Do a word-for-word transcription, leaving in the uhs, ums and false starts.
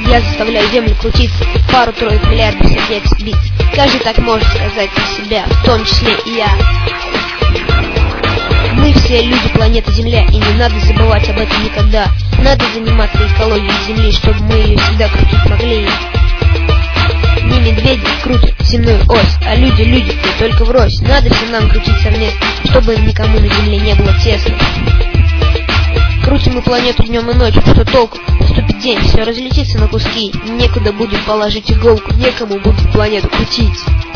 Я заставляю Землю крутиться, пару-тройку миллиардов сердец бить. Каждый так может сказать про себя, в том числе и я. Мы все люди планеты Земля, и не надо забывать об этом никогда. Надо заниматься экологией Земли, чтобы мы ее всегда крутить могли. Не медведи крутят земную ось, а люди, люди, и только врозь. Надо всем нам крутить совместно, чтобы никому на Земле не было тесно. Крутим мы планету днем и ночью, что толку? Наступит день, все разлетится на куски. Некуда будет положить иголку, некому будет планету крутить.